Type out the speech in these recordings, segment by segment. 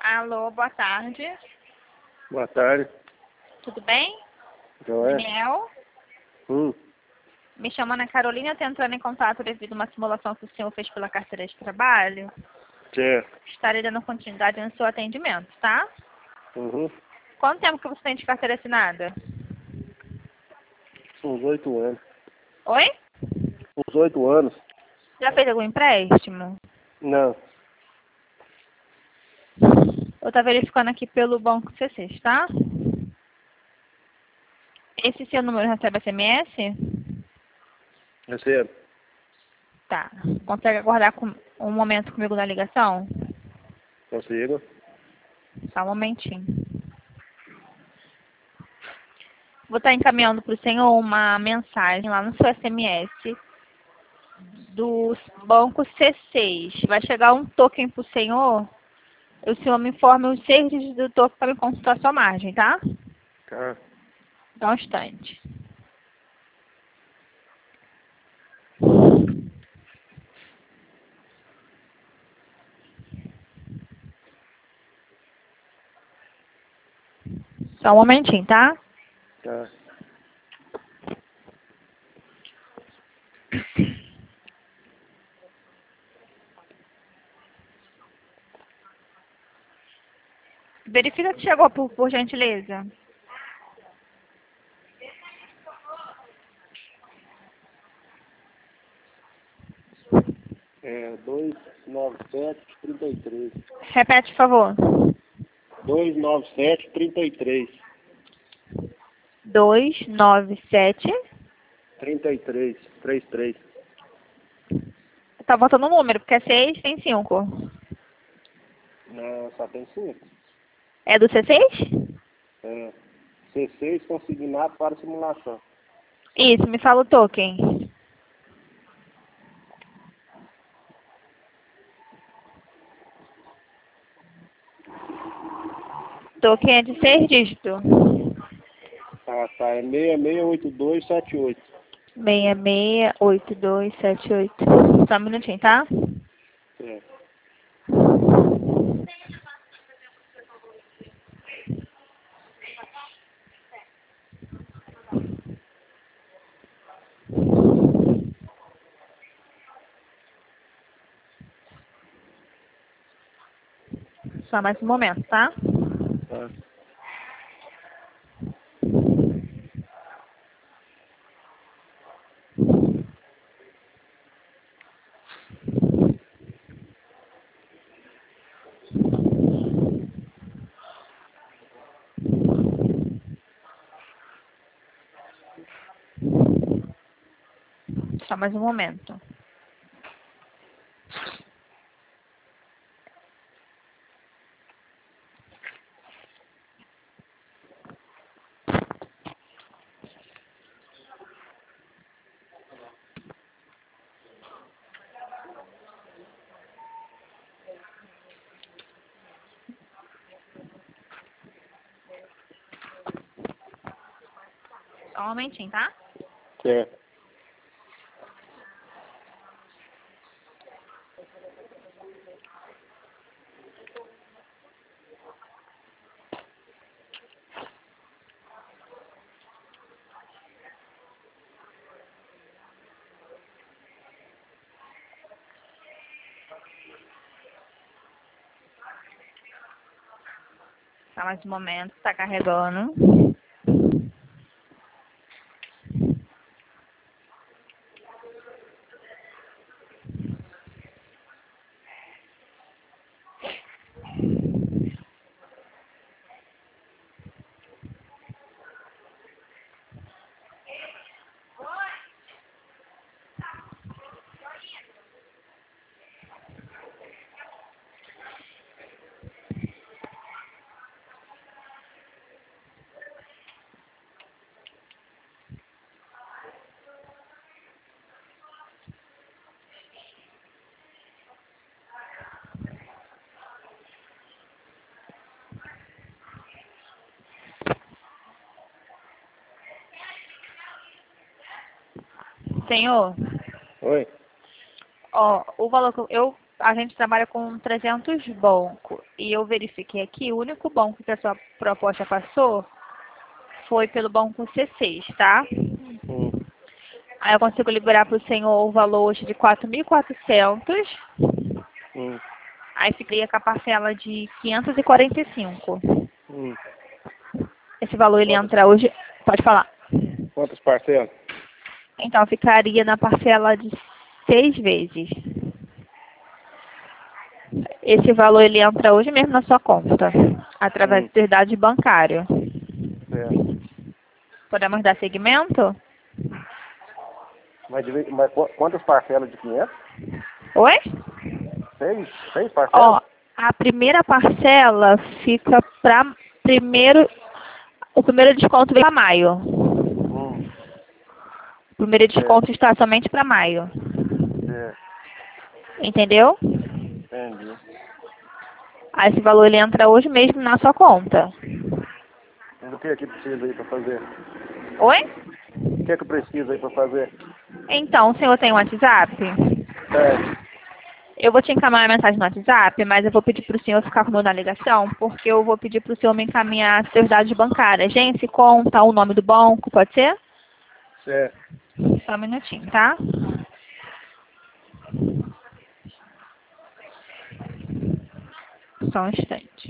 Alô, boa tarde. Boa tarde. Tudo bem? Joé? Daniel? Me chamo Ana Carolina, estou entrando em contato devido a uma simulação que o senhor fez pela carteira de trabalho. Certo. Estarei dando continuidade no seu atendimento, tá? Uhum. Quanto tempo que você tem de carteira assinada? Uns 8 anos. Oi? Uns 8 anos? Já fez algum empréstimo? Não. Eu estou verificando aqui pelo Banco C6, tá? Esse seu número recebe SMS? Recebo. Tá. Consegue aguardar um momento comigo na ligação? Consigo. Só um momentinho. Vou estar encaminhando para o senhor uma mensagem lá no seu SMS do Banco C6. Vai chegar um token para o senhor. O senhor me informa os 6 dígitos do token para me consultar sua margem, tá? Tá. Dá um instante. Só um momentinho, tá? Tá. Verifica se chegou, por gentileza. É 297-33. Repete, por favor. 297-33. 297. 33. 33. Tá botando o número, porque é 6, tem 5. Não, só tem 5. É do C6? É. C6 consignado para simulação. Isso, me fala o token. Token é de 6 dígitos. Tá, tá. É 668278. 668278. Só um minutinho, tá? É. Só mais um momento, tá? Tá. Só mais um momento. Só um momentinho, tá? Certo. Só mais um momento, tá carregando. Senhor, Oi. ó, o valor que eu a gente trabalha com 300 bancos. E eu verifiquei aqui, o único banco que a sua proposta passou foi pelo banco C6, tá? Aí eu consigo liberar para o senhor o valor hoje de 4.400. Aí ficaria com a parcela de 545. Esse valor ele Quantas, entra hoje. Pode falar. quantas parcelas? Então ficaria na parcela de 6 vezes. Esse valor ele entra hoje mesmo na sua conta, através do seu dado bancário. Certo. Podemos dar seguimento? Mas quantas parcelas de 500? Oi? Seis parcelas? Ó, a primeira parcela fica para primeiro. O primeiro desconto vem para maio. O primeiro desconto está somente para maio. Certo. Entendeu? Entendi. Aí esse valor ele entra hoje mesmo na sua conta. Mas o que é que precisa aí para fazer? Oi? O que é que precisa aí para fazer? Então, o senhor tem um WhatsApp? É. Eu vou te encaminhar a mensagem no WhatsApp, mas eu vou pedir para o senhor ficar comigo na ligação, porque eu vou pedir para o senhor me encaminhar seus dados bancários. Agência, conta, o nome do banco, pode ser? Certo. Só um minutinho, tá? Só um instante.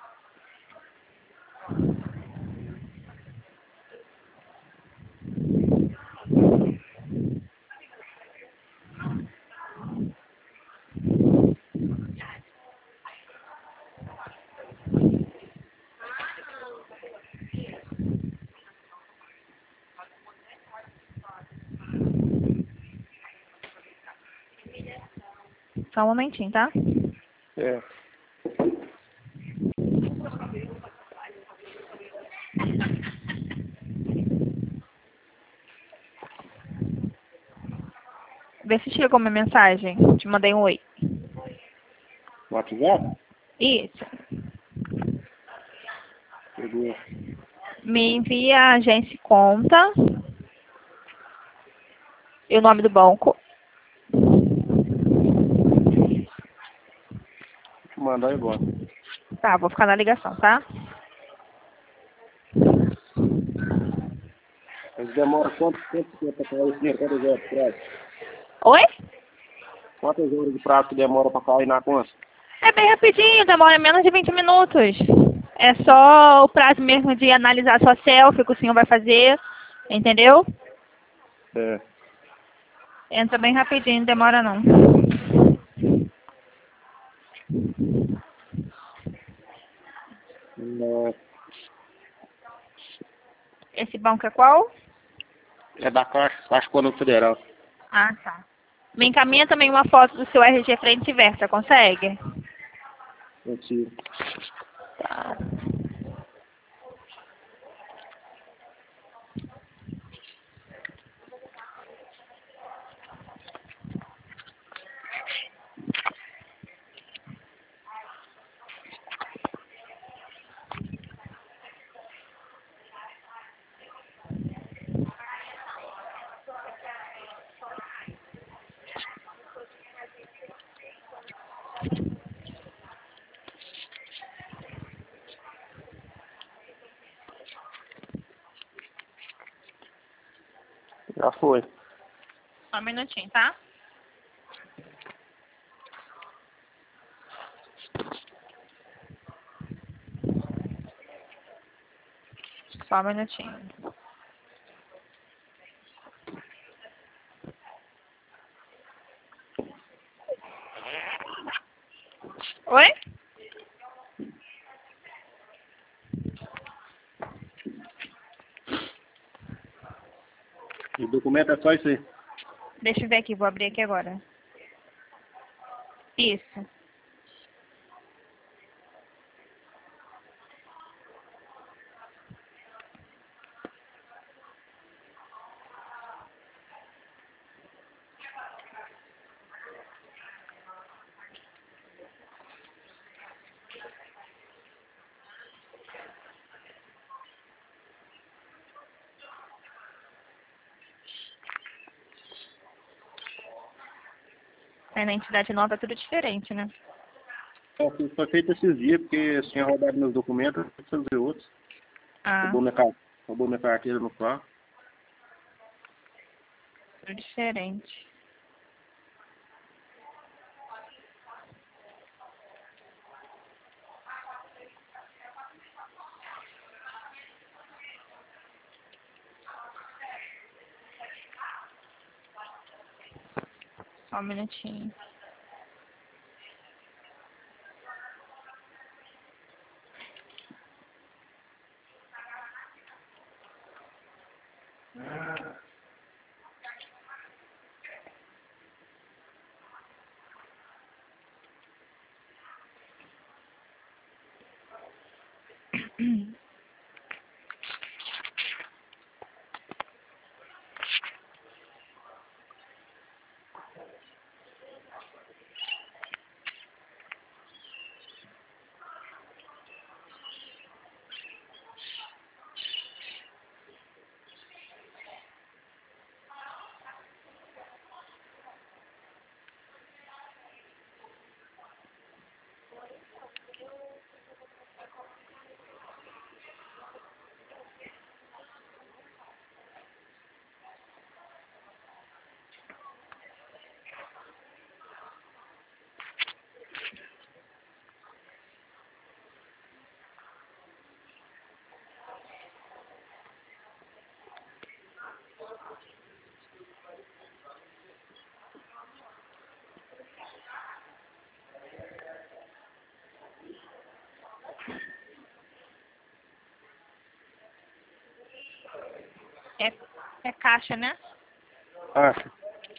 Só um momentinho, tá? Certo. Vê se chegou minha mensagem. Te mandei um oi. WhatsApp? Isso. Chegou. Me envia a agência e conta e o nome do banco. Vou mandar agora. Tá, vou ficar na ligação, tá? Mas demora quanto tempo para cair esse dinheiro? Quantas horas de prazo? Oi? Quantas horas de prazo que demora para cair na conta? É bem rapidinho, demora menos de 20 minutos. É só o prazo mesmo de analisar a sua selfie que o senhor vai fazer, entendeu? É. Entra bem rapidinho, não demora não. Não. Esse banco é qual? É da Caixa Econômica Federal. Ah, tá. Me encaminha também uma foto do seu RG frente e versa, consegue? Consigo. Tá. Já foi. Só um minutinho, tá? Só um minutinho. Oi? O documento é só isso aí. Deixa eu ver aqui, vou abrir aqui agora. Isso. Aí na entidade nova é tudo diferente, né? Foi feito esses dias, porque tinha roubado meus documentos, eu preciso fazer outros. Ah, Roubou minha carteira no carro. tudo diferente. Só um minutinho. É caixa, né? Acho.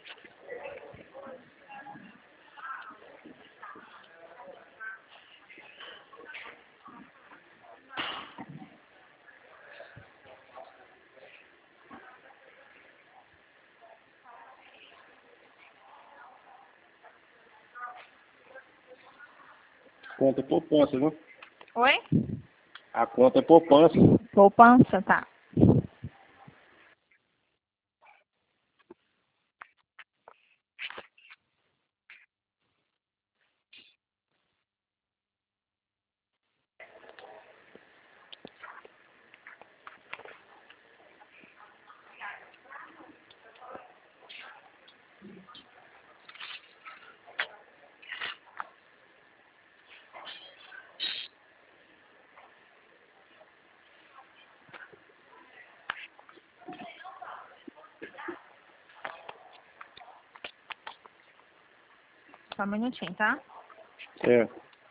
Conta é poupança, viu? Oi? A conta é poupança. Poupança, tá. Só um minutinho, tá? É.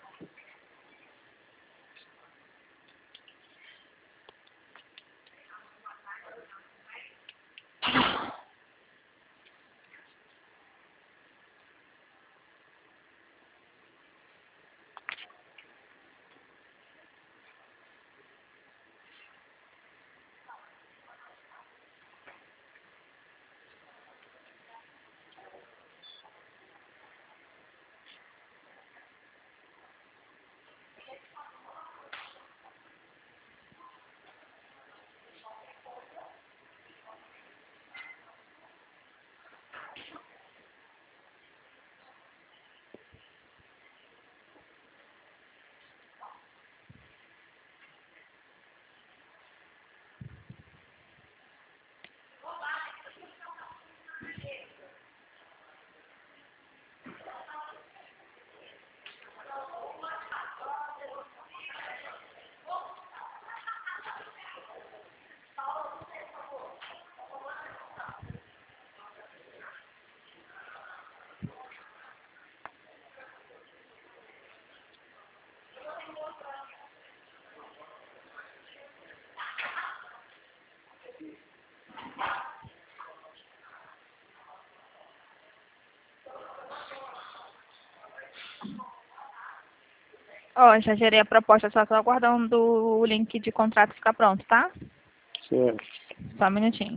Ó, já gerei a proposta, só tô aguardando o link de contrato ficar pronto, tá? Certo. Só um minutinho.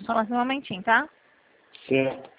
Só mais um momentinho, tá? Certo.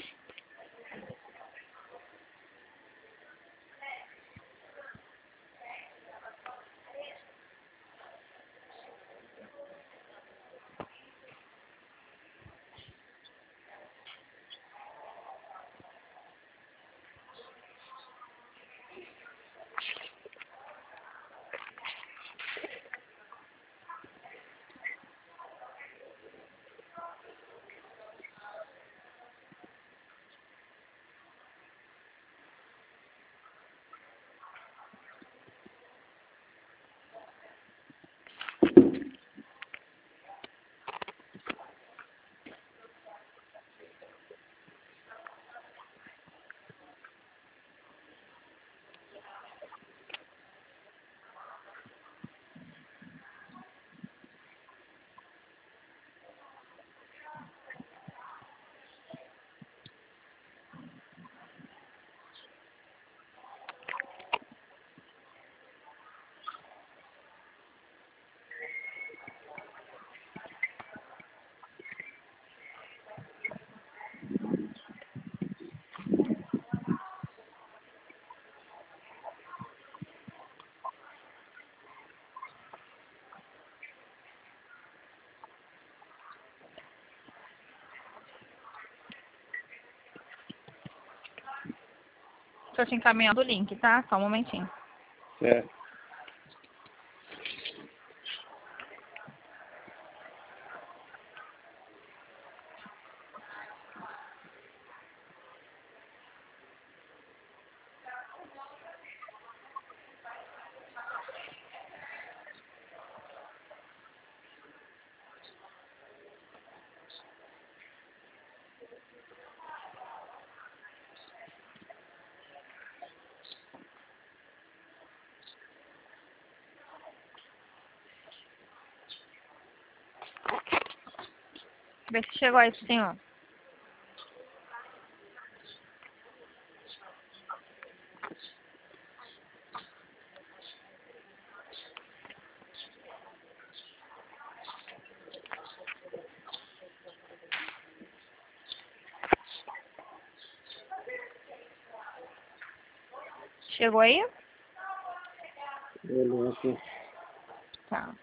Tô te encaminhando o link, tá? Só um momentinho. Certo. Vê se chegou aí pro senhor. Chegou aí? Olhando aqui. Tá.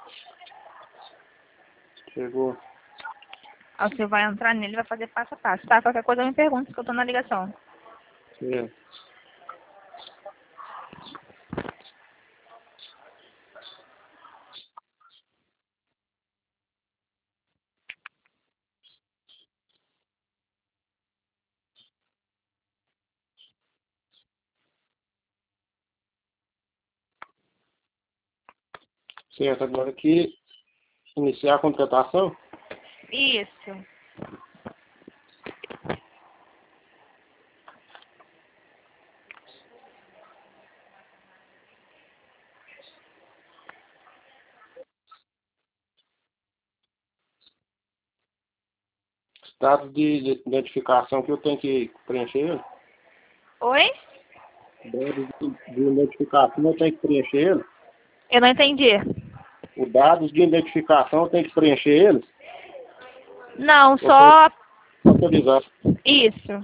Chegou. Aí você vai entrar nele e vai fazer passo a passo, tá? Qualquer coisa me pergunta que eu tô na ligação. Certo. Certo. Agora aqui, iniciar a contratação. Isso. Dados de identificação que eu tenho que preencher ele. Oi? Dados de identificação eu tenho que preencher ele. Eu não entendi. Os dados de identificação eu tenho que preencher eles. Não, Você só autorizar. isso.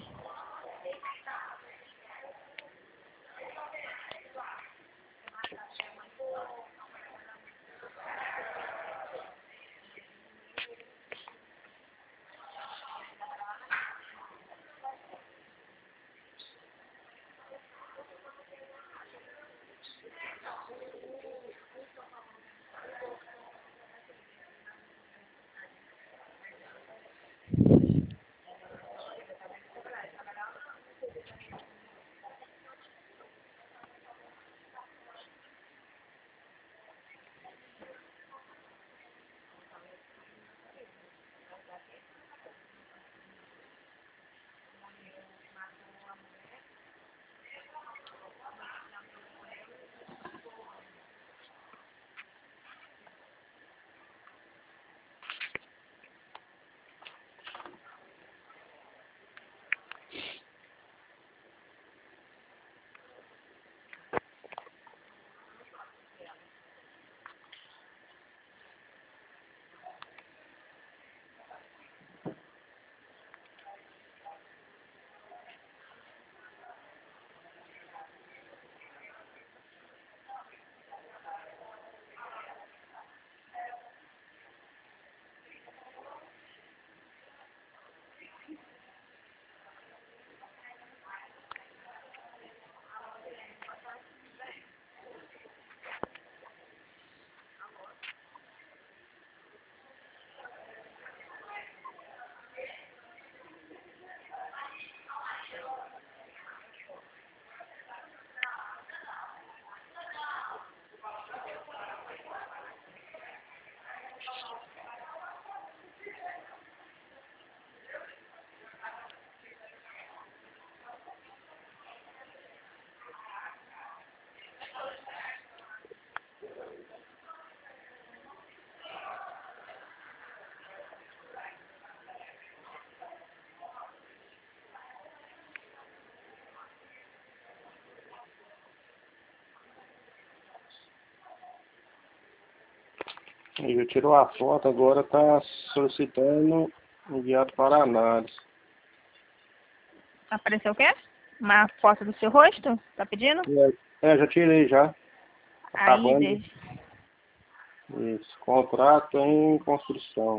Ele já tirou a foto, agora está solicitando enviado para análise. Apareceu o quê? Uma foto do seu rosto? Tá pedindo? Já tirei já. Aí, Acabando. deixa. Isso. Contrato em construção.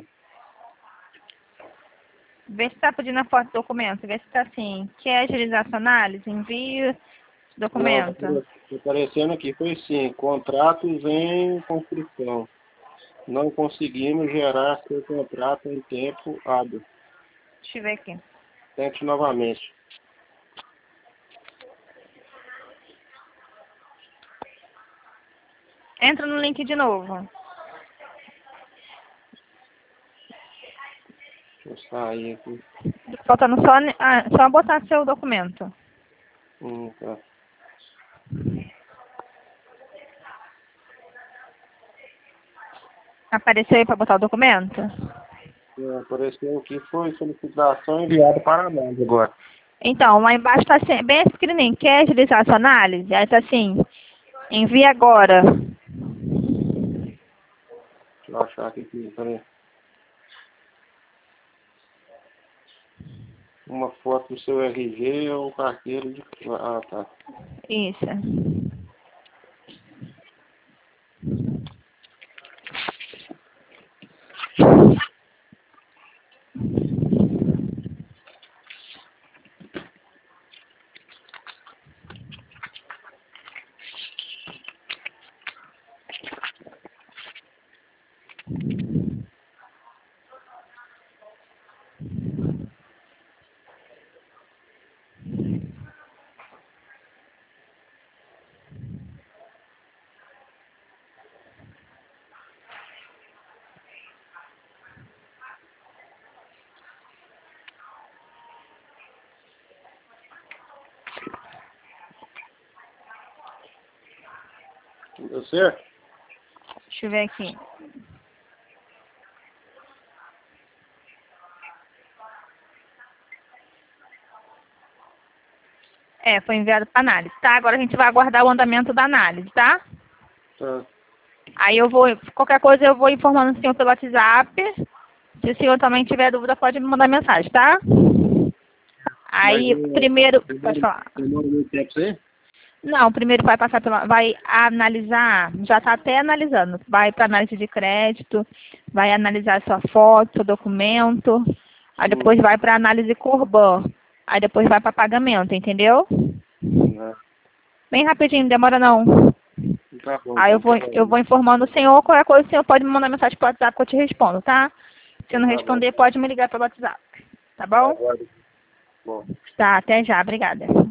Vê se tá pedindo a foto do documento. Vê se tá assim. Quer agilizar sua análise? Envie Não, documento. tá aparecendo aqui. Foi sim. Contratos em construção. Não conseguimos gerar seu contrato em tempo hábil. Deixa eu ver aqui. Tente novamente. Entra no link de novo. Deixa eu sair aqui. Faltando só botar seu documento. Tá. Apareceu aí para botar o documento? Apareceu aqui, foi solicitação enviada para análise agora. Então, lá embaixo está bem pequenininho. Quer agilizar sua análise? Aí está assim, envia agora. Deixa eu achar aqui, peraí. Uma foto do seu RG ou carteira de... Ah, tá. Isso. Deu certo? Deixa eu ver aqui. Foi enviado para análise, tá? Agora a gente vai aguardar o andamento da análise, tá? Tá. Aí qualquer coisa eu vou informando o senhor pelo WhatsApp. Se o senhor também tiver dúvida, pode me mandar mensagem, tá? Aí, primeiro, pode falar. Demora muito tempo aí? Não, primeiro vai analisar, já está até analisando. Vai para análise de crédito, vai analisar sua foto, seu documento, aí depois vai para análise Corban, aí depois vai para pagamento, entendeu? Bem rapidinho, não demora não. Tá bom. Aí eu vou informando o senhor, qualquer coisa o senhor pode me mandar mensagem pelo WhatsApp que eu te respondo, tá? Se eu não responder, pode me ligar pelo WhatsApp, tá bom? Bom. Tá, até já, obrigada.